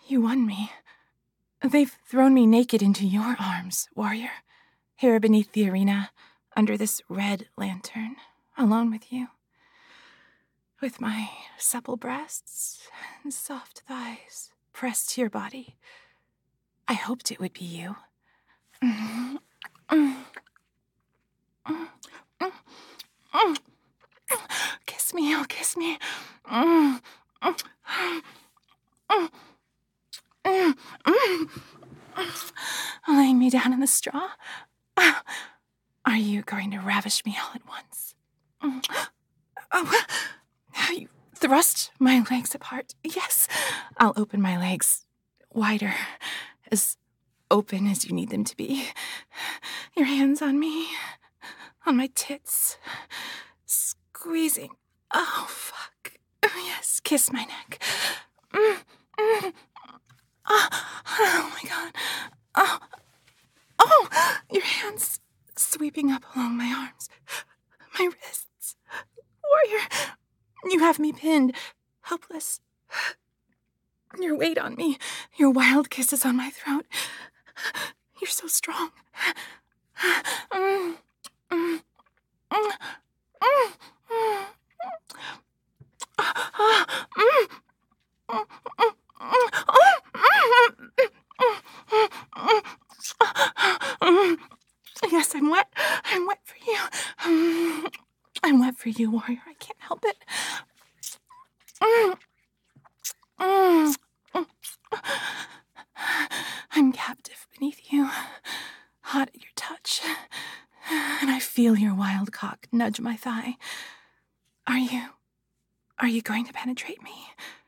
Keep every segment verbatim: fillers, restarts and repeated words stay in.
You won me. They've thrown me naked into your arms, warrior. Here beneath the arena, under this red lantern, alone with you. With my supple breasts and soft thighs pressed to your body. I hoped it would be you. Kiss me, oh, kiss me. Laying me down in the straw. Are you going to ravish me all at once? Oh, you thrust my legs apart. Yes, I'll open my legs wider, as open as you need them to be. Your hands on me, on my tits, squeezing. Oh, fuck. Yes, kiss my neck. Mm, mm. Oh, oh, my God. Oh, oh, your hands sweeping up along my arms, my wrists. Warrior, you have me pinned, helpless. Your weight on me, your wild kisses on my throat. You're so strong. Mm, mm, mm, mm, mm. Yes, I'm wet. I'm wet for you. I'm wet for you, warrior. I can't help it. I'm captive beneath you, hot at your touch, and I feel your wild cock nudge my thigh. Are you, are you going to penetrate me?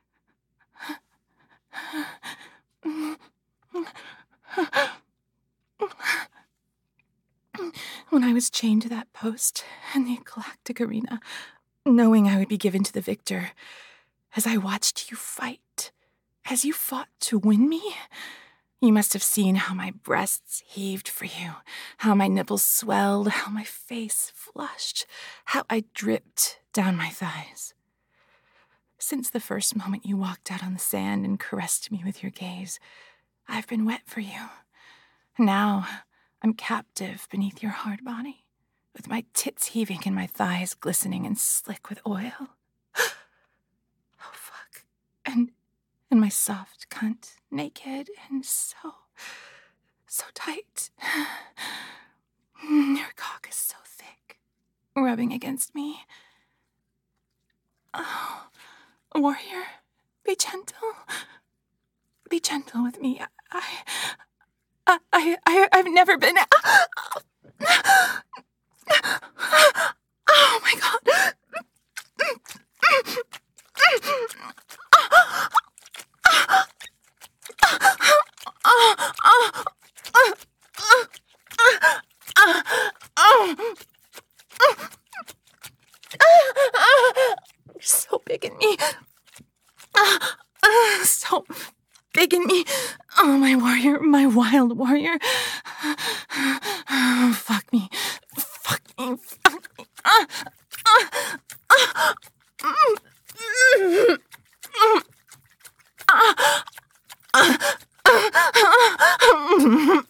When I was chained to that post in the galactic arena, knowing I would be given to the victor, as I watched you fight, as you fought to win me, you must have seen how my breasts heaved for you, how my nipples swelled, how my face flushed, how I dripped down my thighs. Since the first moment you walked out on the sand and caressed me with your gaze, I've been wet for you. Now I'm captive beneath your hard body, with my tits heaving and my thighs glistening and slick with oil. Oh, fuck. And, and my soft cunt naked and so, so tight. Your cock is so thick, rubbing against me. Oh, warrior, be gentle. Be gentle with me. I... I, I, I, I've never been... Oh, my God. You're so big in me. So big in me. Oh, my warrior, my wild warrior. Oh, fuck me. Fuck me. Fuck me. Uh, uh, uh, mm, mm, mm, uh, uh, uh,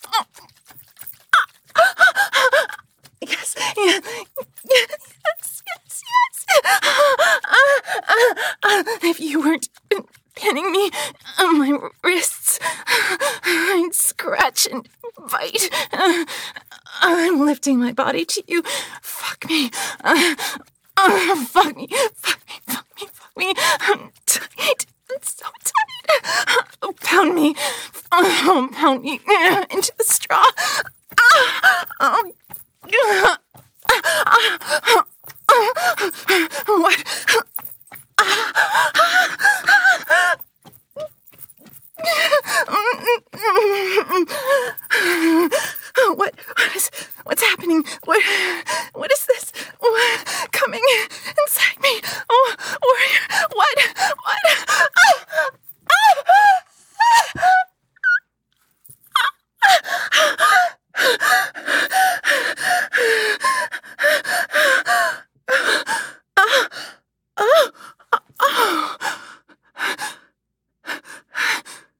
yes, yes, yes, yes, yes. Uh, uh, uh, if you weren't pinning me on my wrists, I'd scratch and bite. Uh, I'm lifting my body to you. Fuck me. Uh, uh, fuck me. Fuck me. Fuck me. Fuck me. I'm tight. I'm so tight. Oh, pound me. Oh, pound me uh, into the straw. Uh, oh, uh, uh, uh, what? What? What is? What's happening? What? What is this? What? Coming inside me? Oh, warrior! What? What? Oh, oh, oh, oh.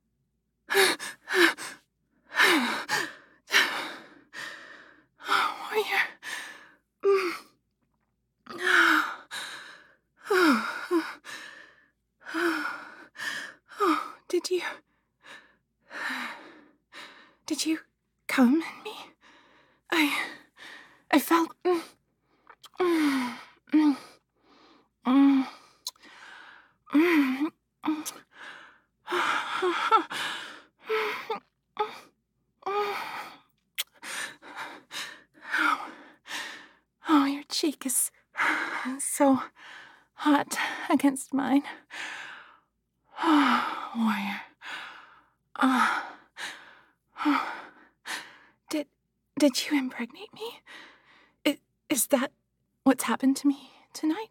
I felt... Mm, mm, mm, mm, mm, mm. Oh, oh, your cheek is so hot against mine. Oh, warrior. Oh. Oh. Did did you impregnate me? Is, is that what's happened to me tonight?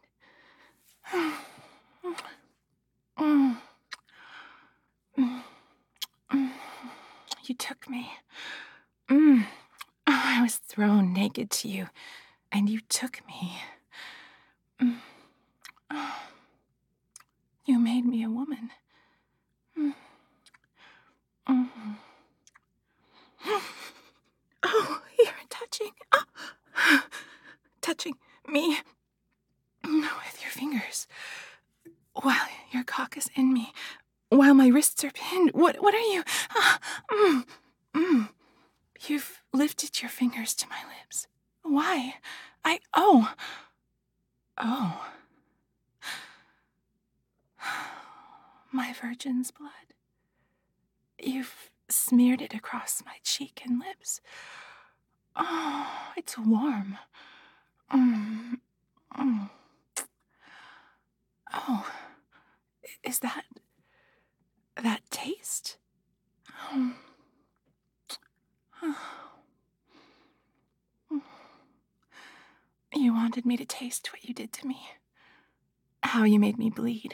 Mm. Mm. Mm. You took me. Mm. Oh, I was thrown naked to you, and you took me. Mm. Oh. You made me a woman. Mm. Mm. Oh, you're touching. Oh. Touching me with your fingers while your cock is in me, while my wrists are pinned. What what are you? Ah, mm, mm. You've lifted your fingers to my lips. Why? I... Oh. Oh. My virgin's blood. You've smeared it across my cheek and lips. Oh, it's warm. Mm, mm. Oh, is that... that taste? Oh. You wanted me to taste what you did to me. How you made me bleed.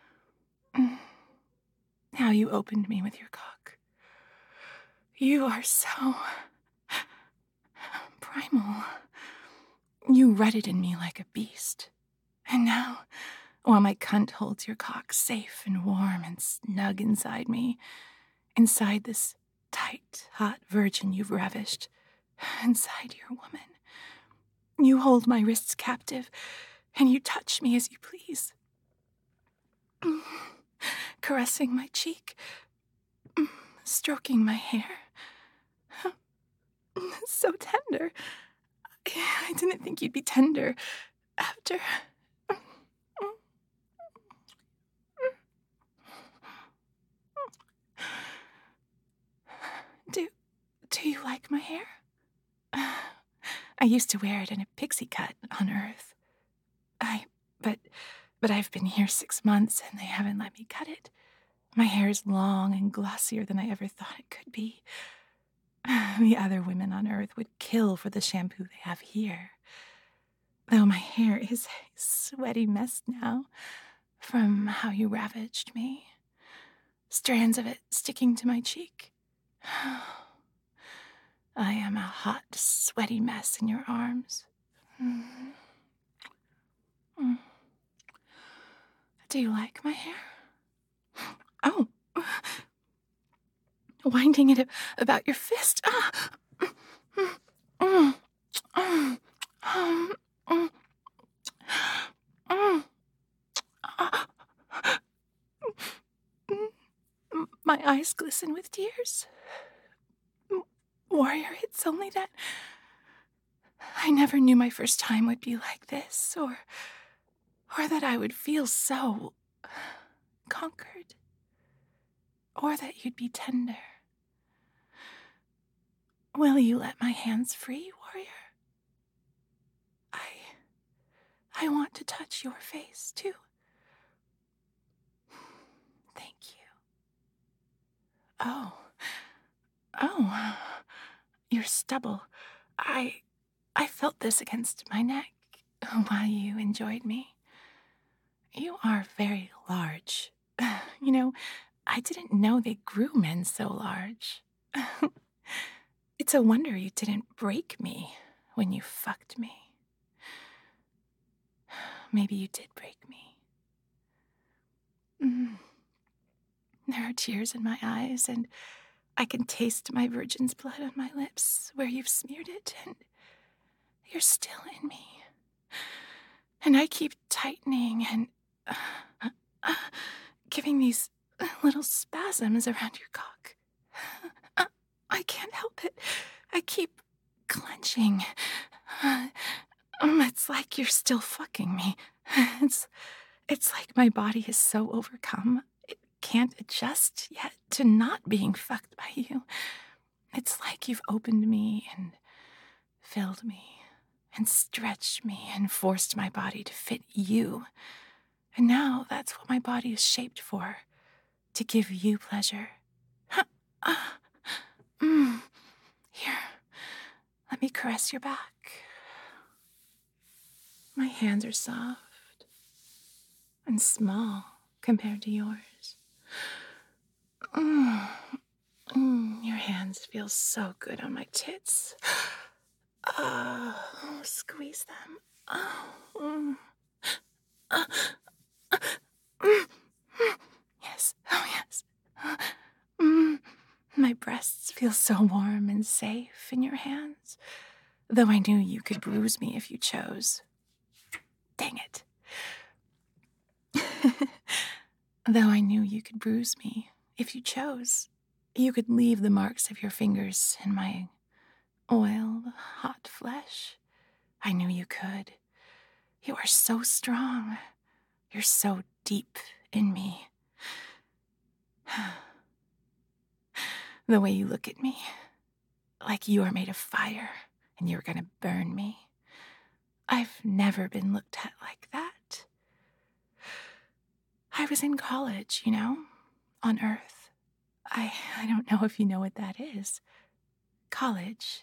How you opened me with your cock. You are so... primal. You rutted in me like a beast. And now, while my cunt holds your cock safe and warm and snug inside me, inside this tight, hot virgin you've ravished, inside your woman, you hold my wrists captive, and you touch me as you please. Caressing my cheek, stroking my hair. So tender. I didn't think you'd be tender after... Do, do you like my hair? I used to wear it in a pixie cut on Earth. I, but, but I've been here six months and they haven't let me cut it. My hair is long and glossier than I ever thought it could be. The other women on Earth would kill for the shampoo they have here. Though my hair is a sweaty mess now from how you ravaged me. Strands of it sticking to my cheek. I am a hot, sweaty mess in your arms. Mm. Mm. Do you like my hair? Oh. Winding it about your fist. Ah. Mm. Mm. Mm. Mm. Mm. Ah. My eyes glisten with tears. Warrior, it's only that I never knew my first time would be like this, or, or that I would feel so conquered, or that you'd be tender. Will you let my hands free, warrior? I, I want to touch your face, too. Thank you. Oh, oh, your stubble. I, I felt this against my neck while you enjoyed me. You are very large. You know, I didn't know they grew men so large. It's a wonder you didn't break me when you fucked me. Maybe you did break me. Mm. There are tears in my eyes, and I can taste my virgin's blood on my lips where you've smeared it, and you're still in me. And I keep tightening and uh, uh, giving these little spasms around your cock. Uh, I can't help it. I keep clenching, Um, it's like you're still fucking me. It's, it's like my body is so overcome, it can't adjust yet to not being fucked by you. It's like you've opened me and filled me and stretched me and forced my body to fit you. And now that's what my body is shaped for, to give you pleasure. Mm. Here, let me caress your back. My hands are soft and small compared to yours. Mm. Mm. Your hands feel so good on my tits. Oh, squeeze them. Oh. Mm. Uh, uh, mm. Yes, oh yes. Mm. My breasts feel so warm and safe in your hands, though I knew you could bruise me if you chose. Dang it. Though I knew you could bruise me if you chose. You could leave the marks of your fingers in my oiled, hot flesh. I knew you could. You are so strong. You're so deep in me. The way you look at me, like you are made of fire and you're gonna burn me. I've never been looked at like that. I was in college, you know, on Earth. I, I don't know if you know what that is. College.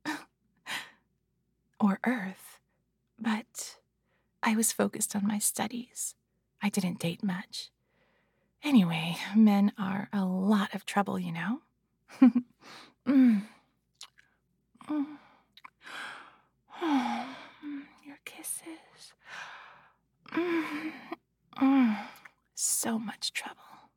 Or Earth. But I was focused on my studies. I didn't date much. Anyway, men are a lot of trouble, you know? mm. Mm. Oh, your kisses. Mm. Mm. So much trouble.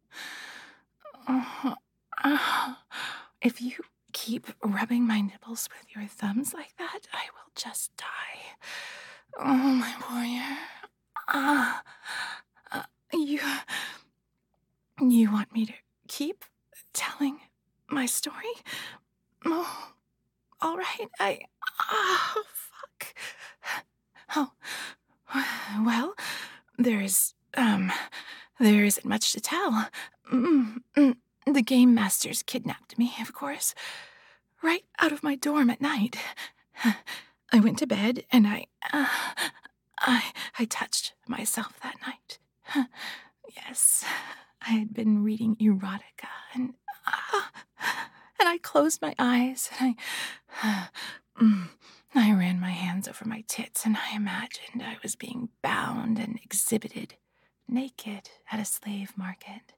Uh, uh, if you keep rubbing my nipples with your thumbs like that, I will just die. Oh, my warrior. Ah, uh, you, you want me to keep telling my story? Oh, all right. I, oh, fuck. Oh, well, there is, um, there isn't much to tell. Mm, mm, the game masters kidnapped me, of course, right out of my dorm at night. I went to bed and I, uh, I, I touched myself that night. Yes, I had been reading erotica and, uh, and I closed my eyes and I, uh, mm, I ran my hands over my tits and I imagined I was being bound and exhibited naked at a slave market.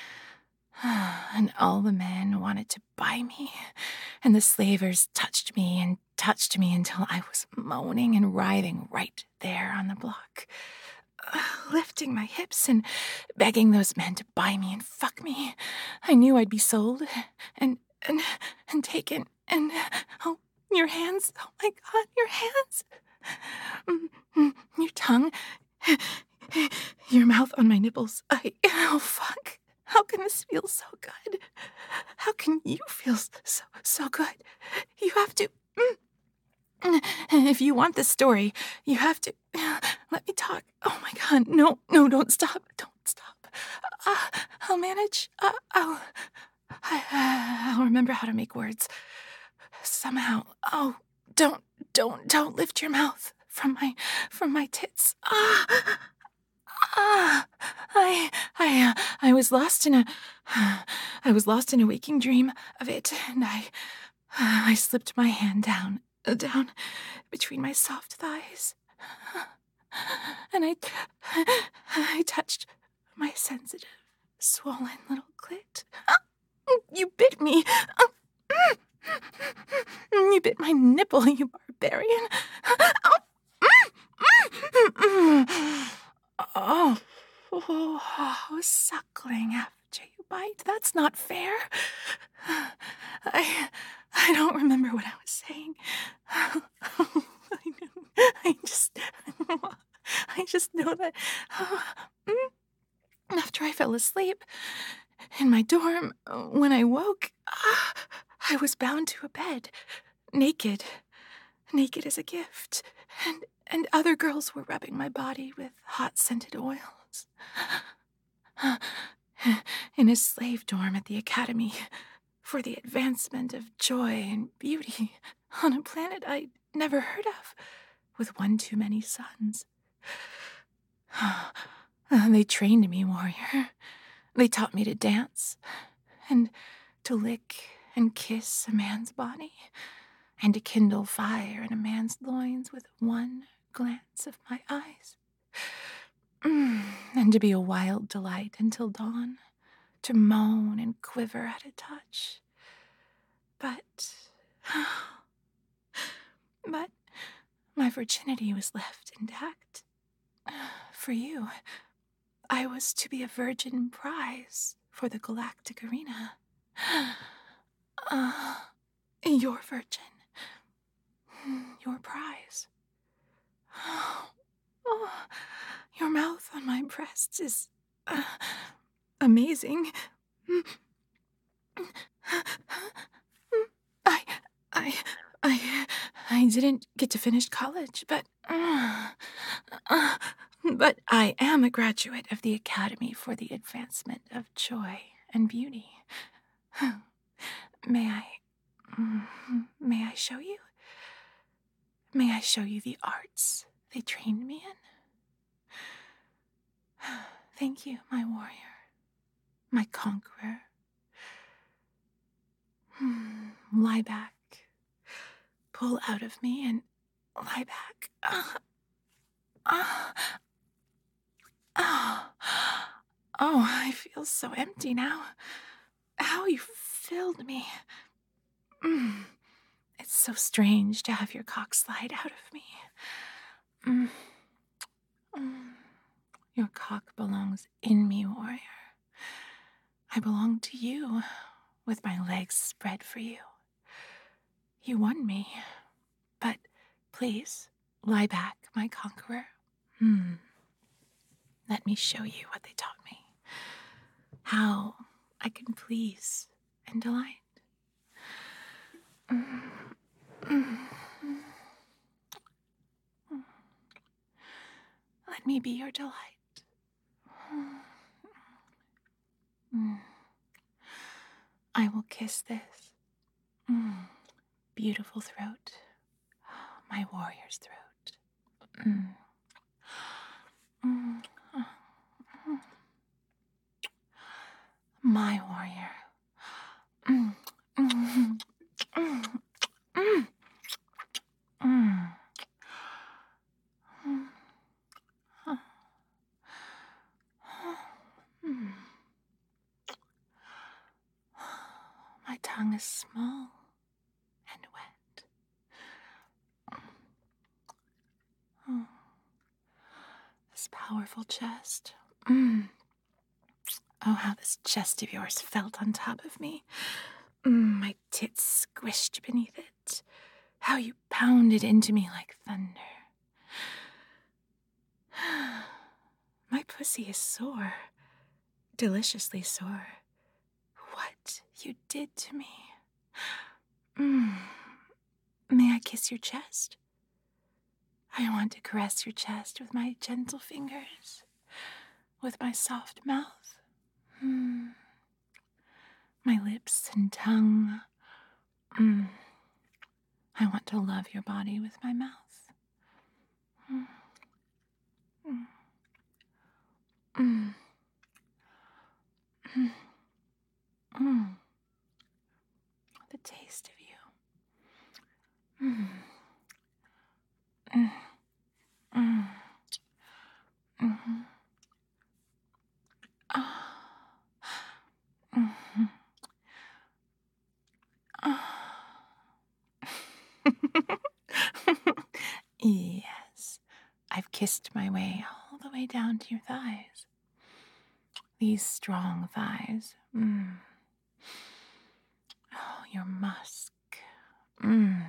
And all the men wanted to buy me, and the slavers touched me and touched me until I was moaning and writhing right there on the block, uh, lifting my hips and begging those men to buy me and fuck me. I knew I'd be sold and and and taken and oh, your hands, oh my God, your hands, mm, your tongue, your mouth on my nipples. I, oh fuck. How can this feel so good? How can you feel so, so good? You have to... Mm, if you want this story, you have to... Let me talk. Oh my God, no, no, don't stop. Don't stop. Uh, I'll manage. Uh, I'll... I, I'll remember how to make words. Somehow. Oh, don't, don't, don't lift your mouth from my, from my tits. Ah... Ah, I, I, uh, I was lost in a, I was lost in a waking dream of it, and I, I slipped my hand down, down between my soft thighs, and I, I touched my sensitive, swollen little clit. You bit me. You bit my nipple, you barbarian. Oh, oh, oh, suckling after you bite. That's not fair. I I don't remember what I was saying. I, I just I just know that after I fell asleep in my dorm, when I woke, I was bound to a bed, naked, naked as a gift, and, and other girls were rubbing my body with hot-scented oils. In a slave dorm at the academy, for the advancement of joy and beauty on a planet I'd never heard of, with one too many suns. They trained me, warrior. They taught me to dance, and to lick and kiss a man's body, and to kindle fire in a man's loins with one glance of my eyes. Mm, and to be a wild delight until dawn, to moan and quiver at a touch. But, but my virginity was left intact. For you, I was to be a virgin prize for the galactic arena. Uh, your virgin. Your prize. Oh, your mouth on my breasts is uh, amazing. I, I, I, I didn't get to finish college, but, uh, uh, but I am a graduate of the Academy for the Advancement of Joy and Beauty. May I, may I show you? May I show you the arts they trained me in? Thank you, my warrior, my conqueror. Hmm, lie back. Pull out of me and lie back. Uh, uh, oh, oh, I feel so empty now. How you filled me. Mm, it's so strange to have your cock slide out of me. Mm, mm, your cock belongs in me, warrior. I belong to you, with my legs spread for you. You won me, but please, lie back, my conqueror. Hmm. Let me show you what they taught me. How I can please and delight. Mm. Mm. Mm. Let me be your delight. Mm. I will kiss this mm. beautiful throat, my warrior's throat. Mm. Mm. My warrior. Mm. Mm. Mm. Mm. Mm. Mm. Mm. My tongue is small and wet. Oh, this powerful chest. Mm. Oh, how this chest of yours felt on top of me. Mm, my tits squished beneath it. How you pounded into me like thunder. My pussy is sore. Deliciously sore. What you did to me. Mm. May I kiss your chest? I want to caress your chest with my gentle fingers, with my soft mouth. Mm. My lips and tongue. Mm. I want to love your body with my mouth. Mm. Mm. Mm. Mm. Mm. The taste of you. Mm. Mm. Mm. Mm-hmm. Ah. Mm-hmm. Ah. Yes, I've kissed my way all the way down to your thighs. These strong thighs. Mm. Oh, your musk. Mm.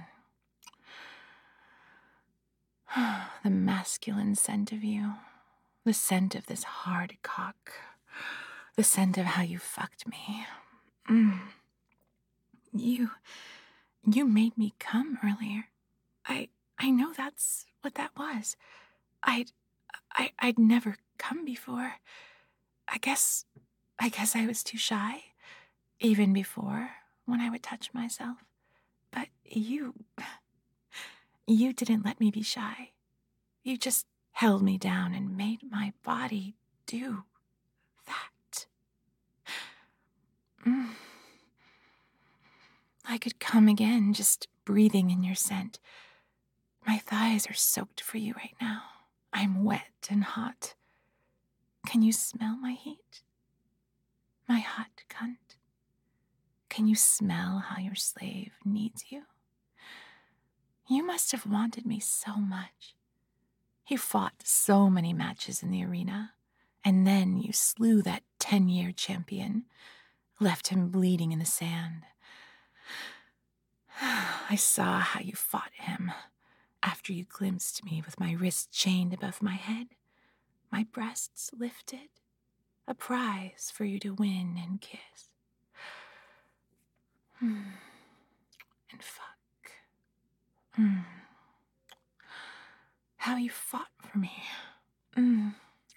The masculine scent of you. The scent of this hard cock. The scent of how you fucked me. Mm. You, you made me come earlier. I I know that's what that was. I'd I I'd never come before. I guess I guess I was too shy, even before when I would touch myself. But you you didn't let me be shy. You just held me down and made my body do that. Mm. I could come again just breathing in your scent. My thighs are soaked for you right now. I'm wet and hot. Can you smell my heat? My hot cunt? Can you smell how your slave needs you? You must have wanted me so much. You fought so many matches in the arena, and then you slew that ten-year champion, left him bleeding in the sand. I saw how you fought him after you glimpsed me with my wrists chained above my head, my breasts lifted, a prize for you to win and kiss. Mm. And fuck. Mm. How you fought for me. Mm.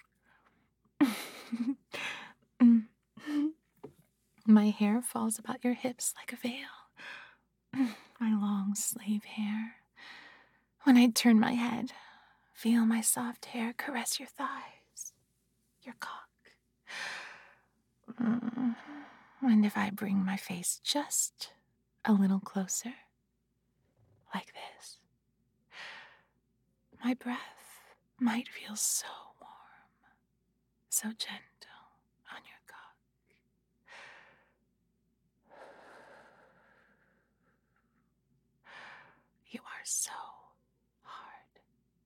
Mm. My hair falls about your hips like a veil. My long slave hair. When I turn my head, feel my soft hair caress your thighs, your cock. Mm. And if I bring my face just a little closer, like this, my breath might feel so warm, so gentle on your cock. You are so hard.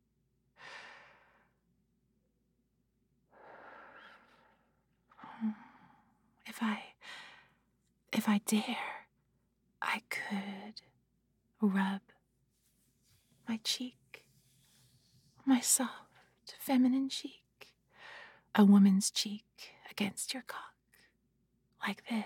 If I, if I dare, I could rub my cheek, my soft, feminine cheek, a woman's cheek against your cock, like this.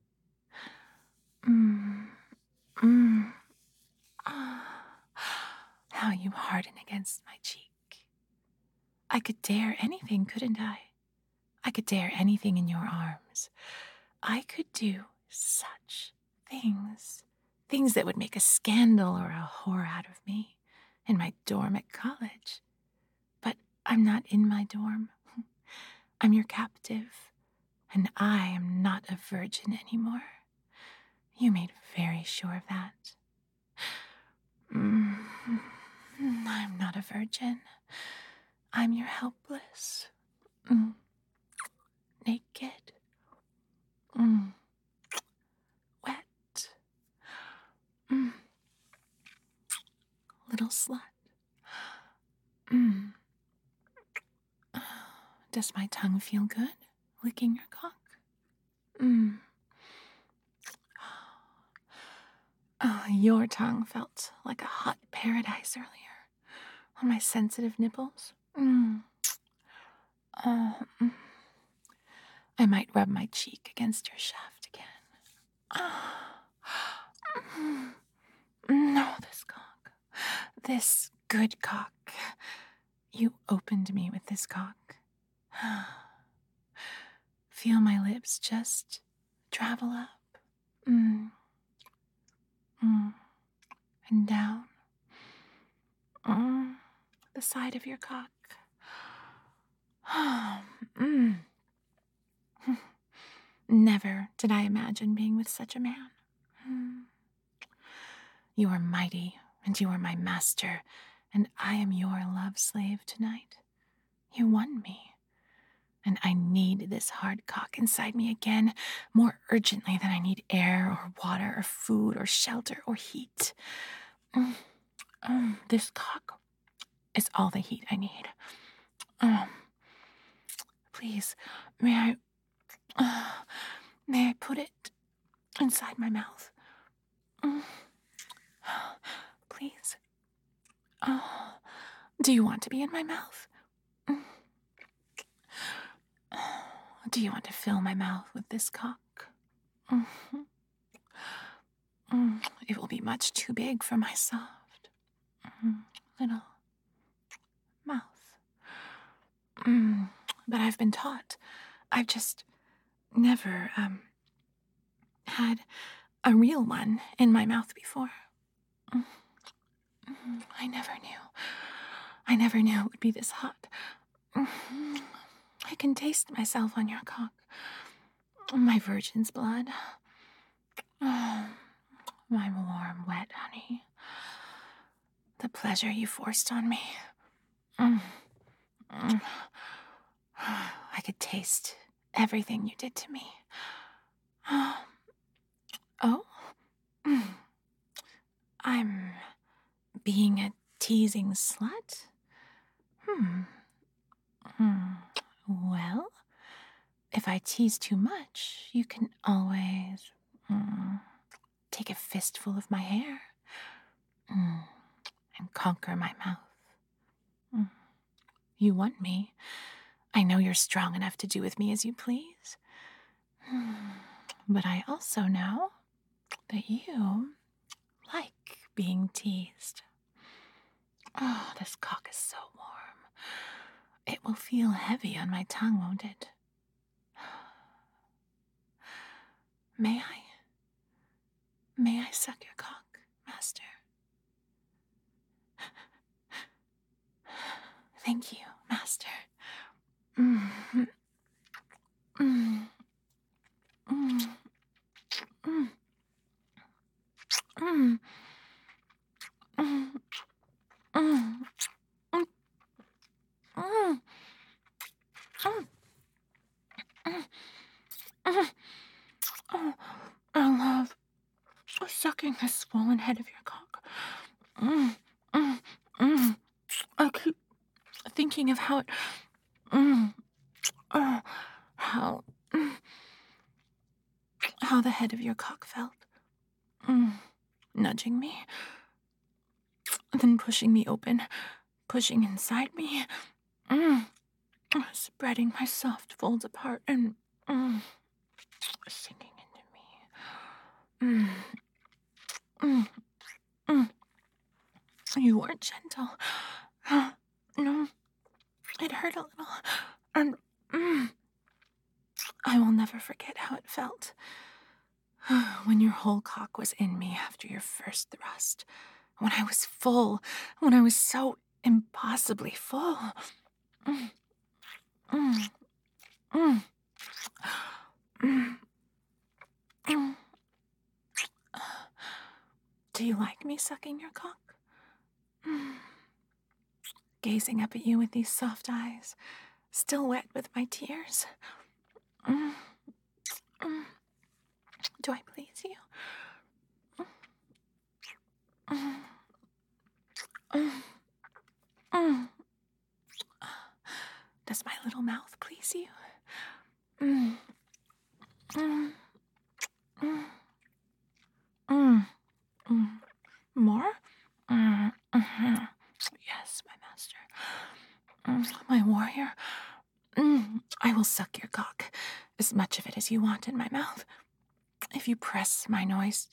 Mmm, mmm, ah, how you harden against my cheek. I could dare anything, couldn't I? I could dare anything in your arms. I could do such things. Things that would make a scandal or a whore out of me in my dorm at college. But I'm not in my dorm. I'm your captive, and I am not a virgin anymore. You made very sure of that. Mm, I'm not a virgin. I'm your helpless, mm, naked, mm, wet, mm, little slut. Mm. Does my tongue feel good, licking your cock? Mm. Oh, your tongue felt like a hot paradise earlier on my sensitive nipples. Mm. Uh, mm. I might rub my cheek against your shaft again. Ah. Mm. No, this cock. This good cock. You opened me with this cock. Feel my lips just travel up. Mm. Mm. And down. Mm. The side of your cock. mm. Never did I imagine being with such a man. Mm. You are mighty, and you are my master, and I am your love slave tonight. You won me, and I need this hard cock inside me again more urgently than I need air or water or food or shelter or heat. Mm. Mm. This cock is all the heat I need. Um, please, may I, uh, may I put it inside my mouth? Mm. Please. Oh, do you want to be in my mouth? Mm. Do you want to fill my mouth with this cock? Mm. Mm. It will be much too big for my soft. little mouth. Mm, but I've been taught. I've just never, um, had a real one in my mouth before. Mm, mm, I never knew. I never knew it would be this hot. Mm, I can taste myself on your cock. My virgin's blood. Oh, my warm, wet honey. The pleasure you forced on me. Mm, mm. I could taste everything you did to me. Oh? Mm. I'm being a teasing slut? Hmm. Hmm. Well, if I tease too much, you can always mm, take a fistful of my hair mm, and conquer my mouth. Mm. You want me. I know you're strong enough to do with me as you please. But I also know that you like being teased. Oh, this cock is so warm. It will feel heavy on my tongue, won't it? May I? May I suck your cock, master? Thank you, master. Mm. Mm. Mm. Mm. Mm. Mm. Mm. Mm. Mm. Mm. Mm. Oh, I love sucking the swollen head of your cock. Mm. Mm. Mm. I keep thinking of how it, mm, oh, how, mm, how the head of your cock felt, mm, nudging me, then pushing me open, pushing inside me, mm, spreading my soft folds apart and mm, sinking into me. Mm, mm, mm. You weren't gentle. No, it hurt a little, and mm, I will never forget how it felt when your whole cock was in me after your first thrust, when I was full, when I was so impossibly full. Mm, mm, mm, mm, mm. Do you like me sucking your cock? Mm. Gazing up at you with these soft eyes, still wet with my tears. Mm, mm. Do I please you? Mm, mm, mm. Does my little mouth please you? Mm, mm, mm, mm, mm. More? Mm, mm-hmm. Yes, my master. Mm, my warrior. Mm, I will suck your cock, as much of it as you want in my mouth. If you press my nose...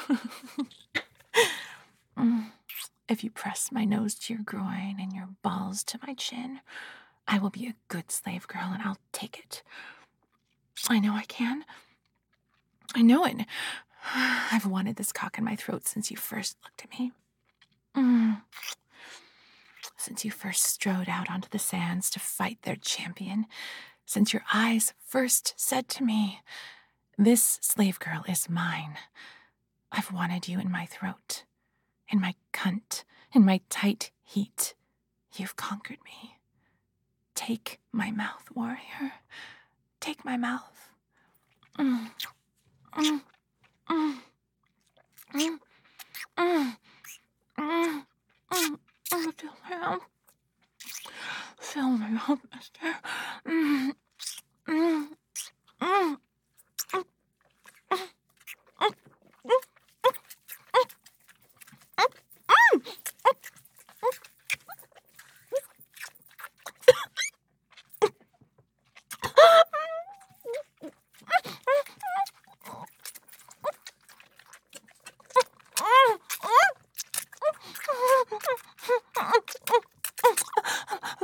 mm, if you press my nose to your groin and your balls to my chin, I will be a good slave girl and I'll take it. I know I can. I know it. I've wanted this cock in my throat since you first looked at me. Mm. Since you first strode out onto the sands to fight their champion. Since your eyes first said to me, "This slave girl is mine." I've wanted you in my throat, in my cunt, in my tight heat. You've conquered me. Take my mouth, warrior. Take my mouth. Mm. Mm. Mm. Mm. Mm. Mm. Mm. Mm. Fill my mouth. Fill my mouth, mister. Mm. Mm. Mm.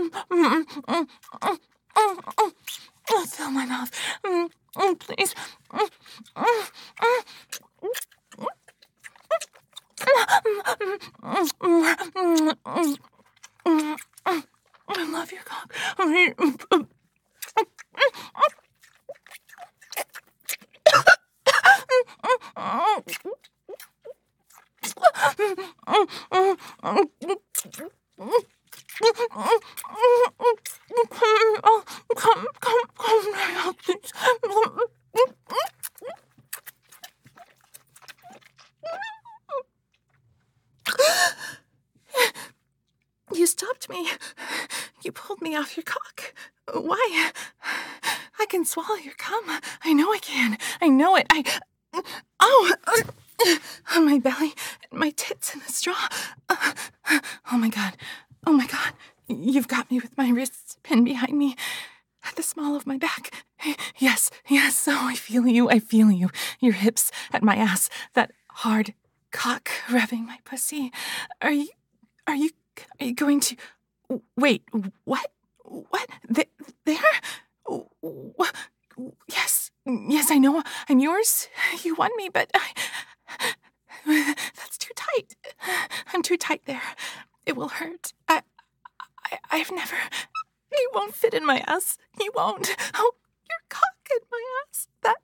Oh, fill my mouth. Please. I love your cock. Oh, come, come, come right out, please. You stopped me. You pulled me off your cock. Why? I can swallow your cum. I know I can. I know it. I... Oh! On my belly, my tits in the straw. Oh my God. Oh my God. You've got me with my wrists pinned behind me at the small of my back. Yes, yes. Oh, I feel you. I feel you. Your hips at my ass. That hard cock rubbing my pussy. Are you... Are you... Are you going to... Wait, what? What? Th- there? What? Yes, yes, I know I'm yours. You want me, but I... That's too tight. I'm too tight there. It will hurt. I... I I've never... You won't fit in my ass. You won't. Oh, your cock in my ass. That...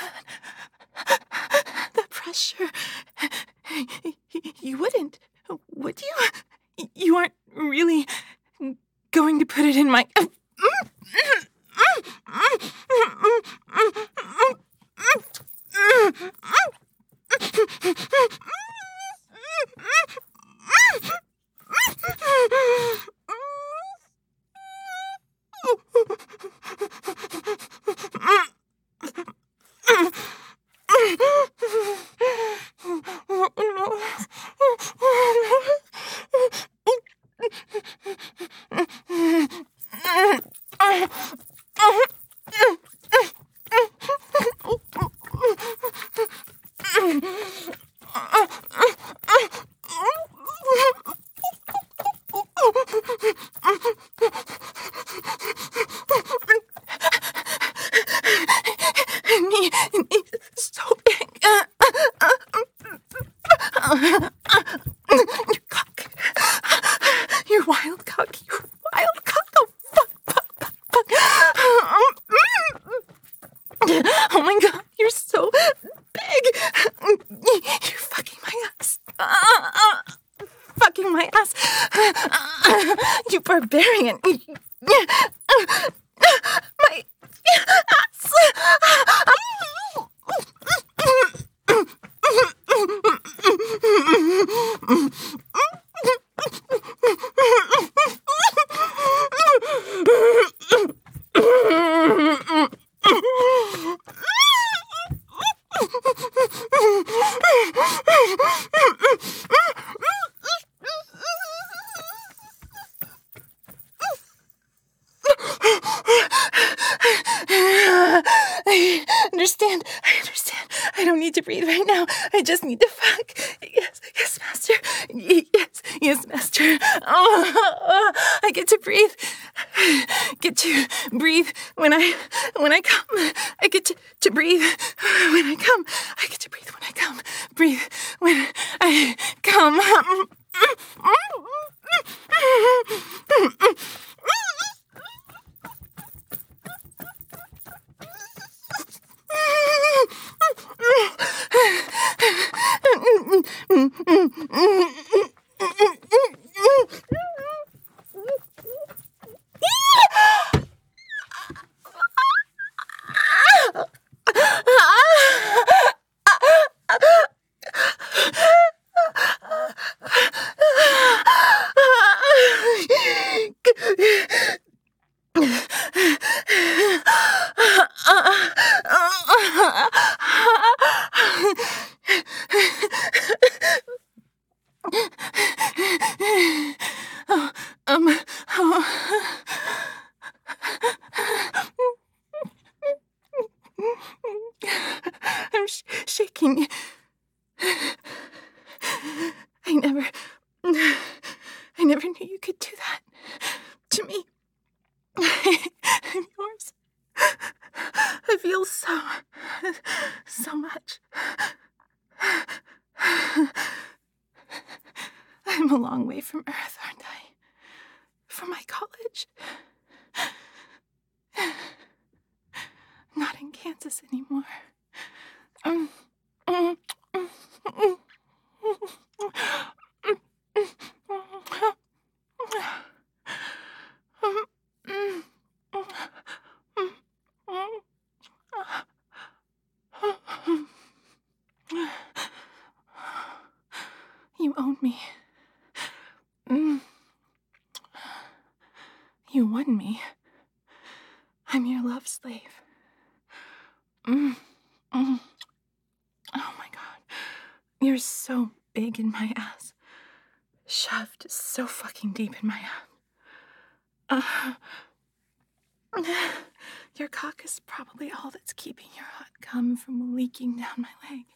That pressure. You wouldn't, would you? You aren't really going to put it in my... So big. Your cock. Your wild cock. Your wild cock. Oh, fuck, fuck, fuck, fuck. Oh my God, you're so big. You're fucking my ass. Fucking my ass. You barbarian. My ass. I understand. I understand. I don't need to breathe right now. I just need to fuck. Yes, yes, master. Yes, yes, master. Oh, I get to breathe. Get to breathe when I when I come. I get to, to breathe when I come. I get to breathe when I come. Breathe when I come. Oh, um, oh. I'm sh- shaking. I never, I never knew you could do that to me. feel so, so much. I'm a long way from Earth, aren't I? From my college. Not in Kansas anymore. Um, um, um, um, You own me. Mm. You won me. I'm your love slave. Mm. Mm. Oh my God. You're so big in my ass. Shoved so fucking deep in my ass. Uh, your cock is probably all that's keeping your hot cum from leaking down my leg.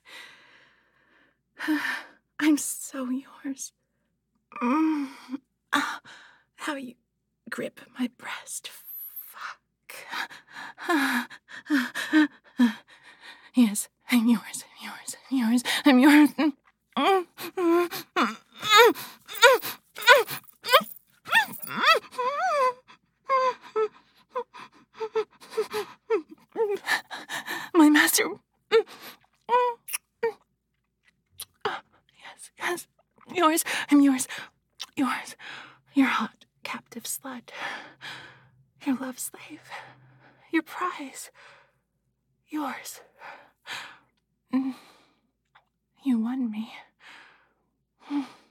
I'm so yours. Mm. Ah, how you grip my breast. Fuck. Yes, I'm yours, I'm yours, I'm yours, I'm yours. My master. Yes, yes. Yours, I'm yours. Yours. Your hot captive slut. Your love slave. Your prize. Yours. You won me.